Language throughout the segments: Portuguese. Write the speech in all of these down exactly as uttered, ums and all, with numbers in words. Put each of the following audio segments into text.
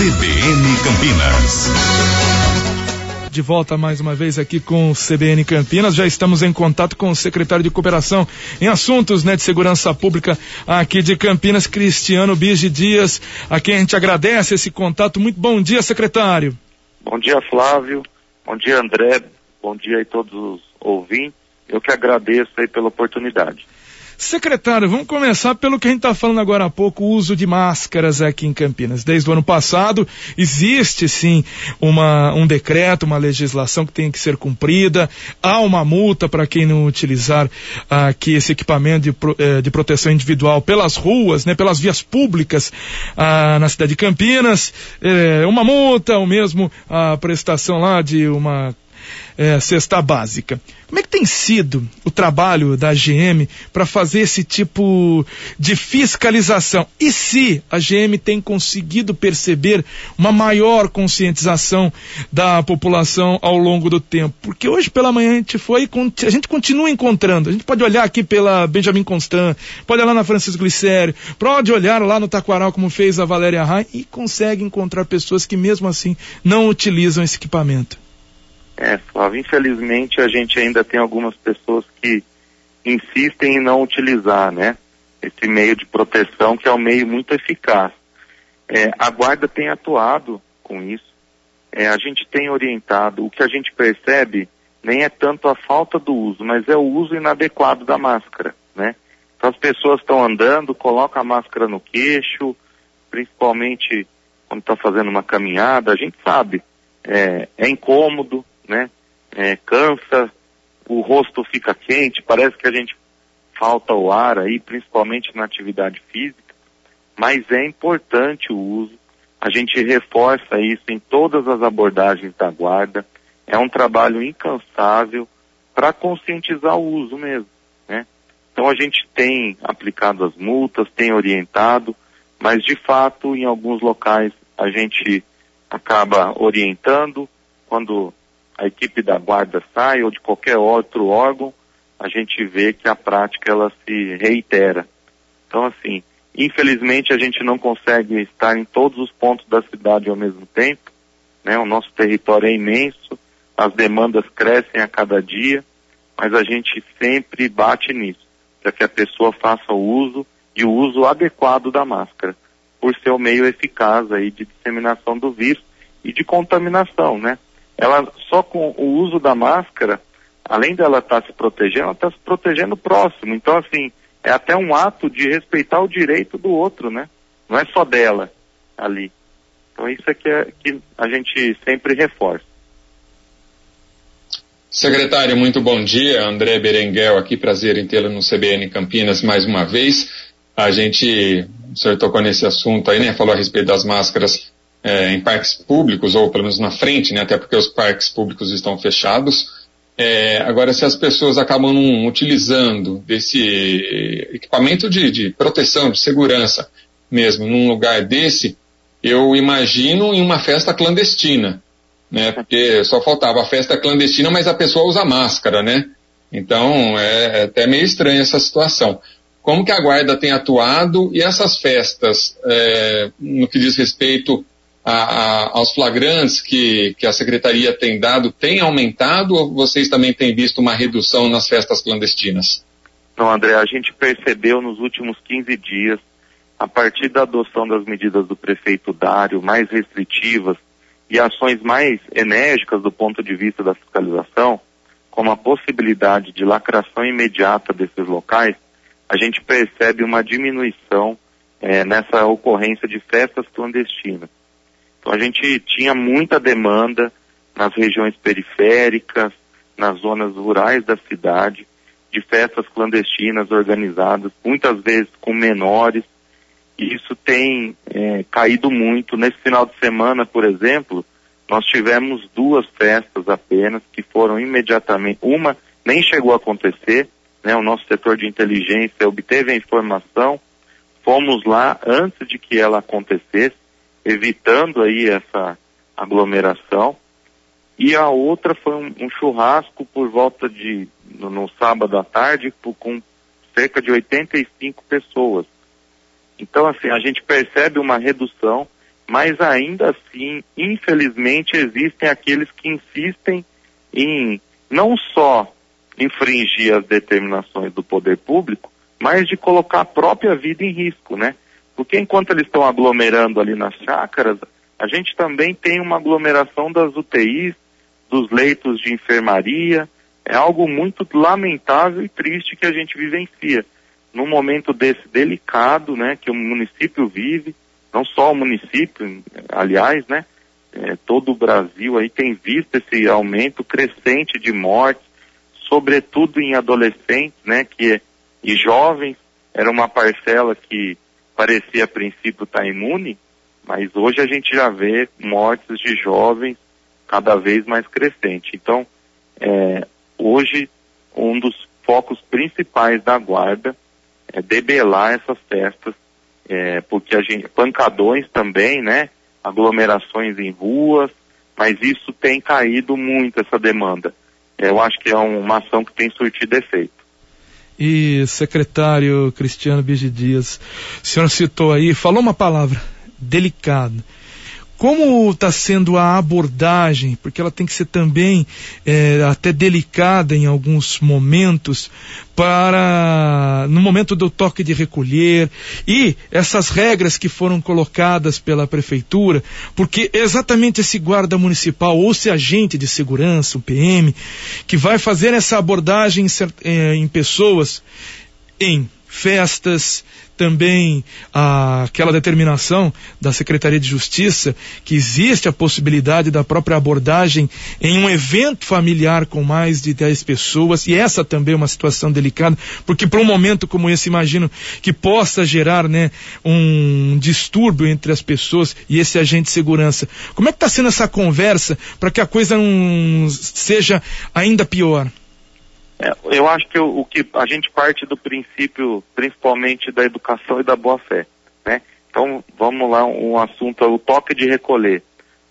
B N Campinas. De volta mais uma vez aqui com o C B N Campinas, já estamos em contato com o secretário de Cooperação em Assuntos, né, de Segurança Pública aqui de Campinas, Cristiano Bige Dias, a quem a gente agradece esse contato. Muito bom dia, secretário. Bom dia, Flávio. Bom dia, André. Bom dia aí todos os ouvintes. Eu que agradeço aí pela oportunidade. Secretário, vamos começar pelo que a gente está falando agora há pouco, o uso de máscaras aqui em Campinas. Desde o ano passado, existe sim uma, um decreto, uma legislação que tem que ser cumprida. Há uma multa para quem não utilizar aqui esse equipamento de, pro, eh, de proteção individual pelas ruas, né, pelas vias públicas ah, na cidade de Campinas. Eh, uma multa, ou mesmo a prestação lá de uma É, cesta básica. Como é que tem sido o trabalho da G M para fazer esse tipo de fiscalização? E se a G M tem conseguido perceber uma maior conscientização da população ao longo do tempo? Porque hoje pela manhã a gente foi, a gente continua encontrando. A gente pode olhar aqui pela Benjamin Constant, pode olhar na Francisco Glicério, pode olhar lá no Taquaral como fez a Valéria Rain e consegue encontrar pessoas que mesmo assim não utilizam esse equipamento. É, Flávio, infelizmente a gente ainda tem algumas pessoas que insistem em não utilizar, né, esse meio de proteção, que é um meio muito eficaz. É, a Guarda tem atuado com isso, é, a gente tem orientado, o que a gente percebe nem é tanto a falta do uso, mas é o uso inadequado da máscara, né. Então as pessoas estão andando, colocam a máscara no queixo, principalmente quando está fazendo uma caminhada, a gente sabe, é, é incômodo, né, é, cansa, o rosto fica quente, parece que a gente falta o ar aí, principalmente na atividade física, mas é importante o uso, a gente reforça isso em todas as abordagens da Guarda, é um trabalho incansável para conscientizar o uso mesmo, né. Então a gente tem aplicado as multas, tem orientado, mas de fato em alguns locais a gente acaba orientando, quando a equipe da Guarda sai ou de qualquer outro órgão, a gente vê que a prática ela se reitera. Então assim, infelizmente a gente não consegue estar em todos os pontos da cidade ao mesmo tempo, né? O nosso território é imenso, as demandas crescem a cada dia, mas a gente sempre bate nisso, para que a pessoa faça o uso e o uso adequado da máscara, por ser o meio eficaz aí de disseminação do vírus e de contaminação, né? Ela, só com o uso da máscara, além dela estar tá se protegendo, ela está se protegendo próximo. Então, assim, é até um ato de respeitar o direito do outro, né? Não é só dela ali. Então, isso é que, é, que a gente sempre reforça. Secretário, muito bom dia. André Berenguel aqui, prazer em tê-lo no C B N Campinas mais uma vez. A gente, o senhor tocou nesse assunto aí, né? Falou a respeito das máscaras É, em parques públicos, ou pelo menos na frente, né, até porque os parques públicos estão fechados. É, agora, se as pessoas acabam não utilizando desse equipamento de, de proteção, de segurança mesmo, num lugar desse, eu imagino em uma festa clandestina, né, porque só faltava a festa clandestina, mas a pessoa usa máscara, né, então é, é até meio estranha essa situação. Como que a Guarda tem atuado e essas festas, é, no que diz respeito A, a, aos flagrantes que, que a Secretaria tem dado, tem aumentado ou vocês também têm visto uma redução nas festas clandestinas? Não, André, a gente percebeu nos últimos quinze dias, a partir da adoção das medidas do prefeito Dário, mais restritivas e ações mais enérgicas do ponto de vista da fiscalização, como a possibilidade de lacração imediata desses locais, a gente percebe uma diminuição é, nessa ocorrência de festas clandestinas. Então a gente tinha muita demanda nas regiões periféricas, nas zonas rurais da cidade, de festas clandestinas organizadas, muitas vezes com menores, e isso tem é, caído muito. Nesse final de semana, por exemplo, nós tivemos duas festas apenas que foram imediatamente, uma nem chegou a acontecer, né? O nosso setor de inteligência obteve a informação, fomos lá antes de que ela acontecesse, evitando aí essa aglomeração, e a outra foi um, um churrasco por volta de, no, no sábado à tarde, por, com cerca de oitenta e cinco pessoas. Então, assim, a gente percebe uma redução mas ainda assim, infelizmente, existem aqueles que insistem em não só infringir as determinações do poder público, mas de colocar a própria vida em risco, né? Porque enquanto eles estão aglomerando ali nas chácaras, a gente também tem uma aglomeração das U T Is, dos leitos de enfermaria. É algo muito lamentável e triste que a gente vivencia. Num momento desse delicado, né, que o município vive, não só o município, aliás, né, é, todo o Brasil aí tem visto esse aumento crescente de mortes, sobretudo em adolescentes, né, que, e jovens. Era uma parcela que parecia a princípio estar imune, mas hoje a gente já vê mortes de jovens cada vez mais crescente. Então, é, hoje, um dos focos principais da guarda é debelar essas festas, é, porque a gente, pancadões também, né, aglomerações em ruas, mas isso tem caído muito, essa demanda. É, eu acho que é uma ação que tem surtido efeito. E, secretário Cristiano Bigi Dias, o senhor citou aí, falou uma palavra, delicado. Como está sendo a abordagem, porque ela tem que ser também é, até delicada em alguns momentos, para no momento do toque de recolher, e essas regras que foram colocadas pela prefeitura, porque exatamente esse guarda municipal ou esse agente de segurança, o P M, que vai fazer essa abordagem em, em pessoas, em festas, também ah, aquela determinação da Secretaria de Justiça que existe a possibilidade da própria abordagem em um evento familiar com mais de dez pessoas, e essa também é uma situação delicada, porque para um momento como esse, imagino que possa gerar, né, um distúrbio entre as pessoas e esse agente de segurança. Como é que está sendo essa conversa para que a coisa não seja ainda pior? É, eu acho que o, o que a gente parte do princípio, principalmente da educação e da boa-fé, né? Então, vamos lá, um assunto, o toque de recolher,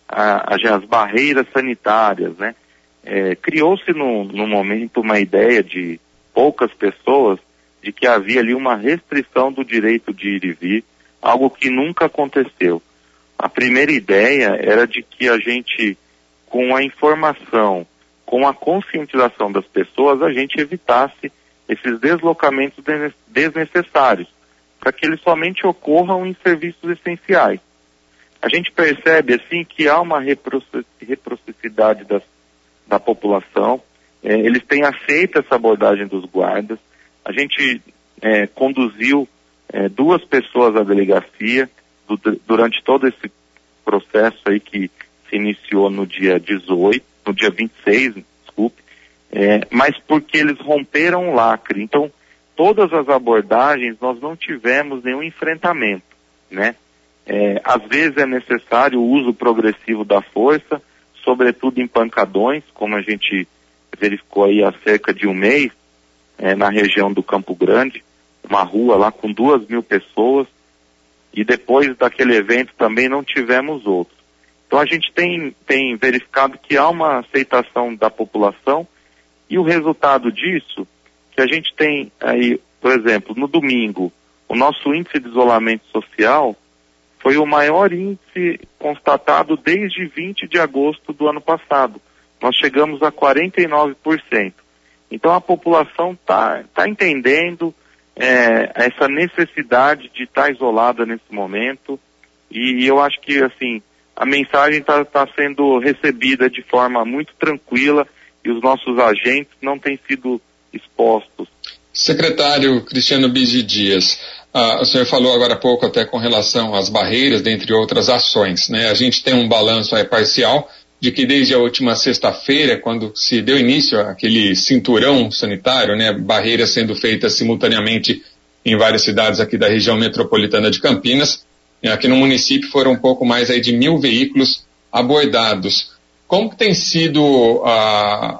a, a, as barreiras sanitárias, né? É, criou-se no, no momento uma ideia de poucas pessoas de que havia ali uma restrição do direito de ir e vir, algo que nunca aconteceu. A primeira ideia era de que a gente, com a informação, com a conscientização das pessoas, a gente evitasse esses deslocamentos desnecessários, para que eles somente ocorram em serviços essenciais. A gente percebe, assim, que há uma reciprocidade das, da população, é, eles têm aceito essa abordagem dos guardas. A gente é, conduziu é, duas pessoas à delegacia do, durante todo esse processo aí que se iniciou no dia dezoito, no dia vinte e seis, desculpe, é, mas porque eles romperam o lacre. Então, todas as abordagens nós não tivemos nenhum enfrentamento, né? É, às vezes é necessário o uso progressivo da força, sobretudo em pancadões, como a gente verificou aí há cerca de um mês, é, na região do Campo Grande, uma rua lá com duas mil pessoas, e depois daquele evento também não tivemos outros. Então a gente tem, tem verificado que há uma aceitação da população, e o resultado disso, que a gente tem aí, por exemplo, no domingo, o nosso índice de isolamento social foi o maior índice constatado desde vinte de agosto do ano passado. Nós chegamos a quarenta e nove por cento. Então a população está tá entendendo é, essa necessidade de estar tá isolada nesse momento, e eu acho que, assim, a mensagem está tá sendo recebida de forma muito tranquila e os nossos agentes não têm sido expostos. Secretário Cristiano Bigi Dias, ah, o senhor falou agora há pouco até com relação às barreiras, dentre outras ações, né? A gente tem um balanço aí parcial de que desde a última sexta-feira, quando se deu início àquele cinturão sanitário, né, barreiras sendo feitas simultaneamente em várias cidades aqui da região metropolitana de Campinas, aqui no município foram um pouco mais aí de mil veículos abordados. Como que tem sido a,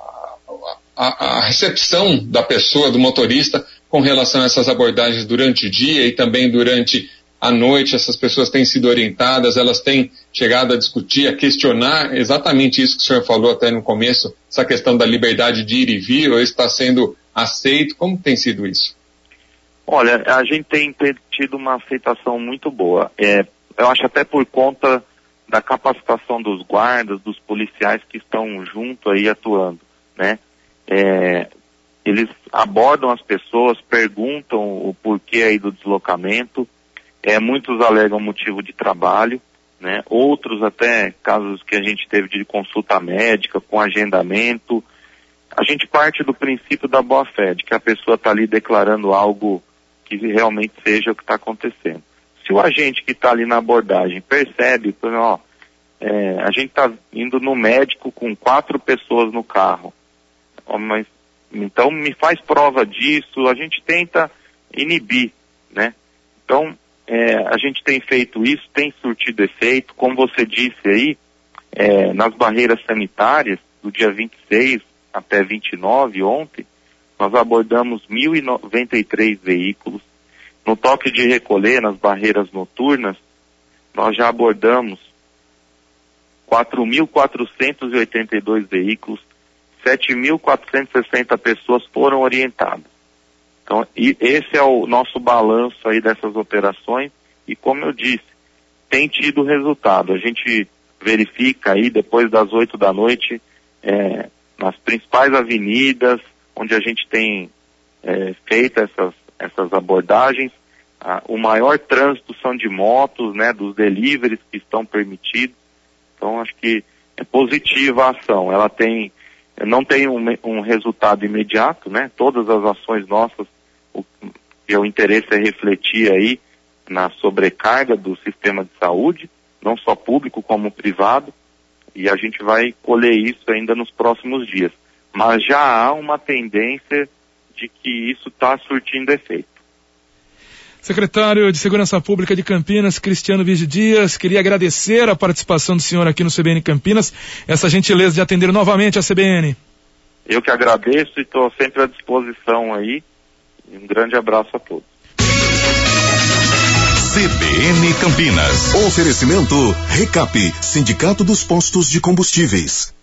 a, a recepção da pessoa, do motorista, com relação a essas abordagens durante o dia e também durante a noite? Essas pessoas têm sido orientadas, elas têm chegado a discutir, a questionar exatamente isso que o senhor falou até no começo, essa questão da liberdade de ir e vir, ou está sendo aceito? Como tem sido isso? Olha, a gente tem tido uma aceitação muito boa. É, eu acho até por conta da capacitação dos guardas, dos policiais que estão junto aí atuando, né? É, eles abordam as pessoas, perguntam o porquê aí do deslocamento, é, muitos alegam motivo de trabalho, né? Outros até casos que a gente teve de consulta médica, com agendamento. A gente parte do princípio da boa-fé, de que a pessoa está ali declarando algo que realmente seja o que está acontecendo. Se o agente que está ali na abordagem percebe, ó, é, a gente está indo no médico com quatro pessoas no carro, ó, mas, então me faz prova disso, a gente tenta inibir, né? Então, é, a gente tem feito isso, tem surtido efeito, como você disse aí, é, nas barreiras sanitárias, do dia vinte e seis até vinte e nove, ontem, nós abordamos mil e noventa e três veículos. No toque de recolher, nas barreiras noturnas, nós já abordamos quatro mil quatrocentos e oitenta e dois veículos, sete mil quatrocentas e sessenta pessoas foram orientadas. Então, e esse é o nosso balanço aí dessas operações, e como eu disse, tem tido resultado. A gente verifica aí, depois das oito da noite, é, nas principais avenidas, onde a gente tem é, feito essas, essas abordagens, ah, o maior trânsito são de motos, né, dos deliveries que estão permitidos. Então, acho que é positiva a ação. Ela tem, não tem um, um resultado imediato, né? Todas as ações nossas, o, o interesse é refletir aí na sobrecarga do sistema de saúde, não só público como privado, e a gente vai colher isso ainda nos próximos dias. Mas já há uma tendência de que isso está surtindo efeito. Secretário de Segurança Pública de Campinas, Cristiano Vigi Dias, queria agradecer a participação do senhor aqui no C B N Campinas, essa gentileza de atender novamente a C B N. Eu que agradeço e estou sempre à disposição aí. Um grande abraço a todos. C B N Campinas. Oferecimento Recap, Sindicato dos Postos de Combustíveis.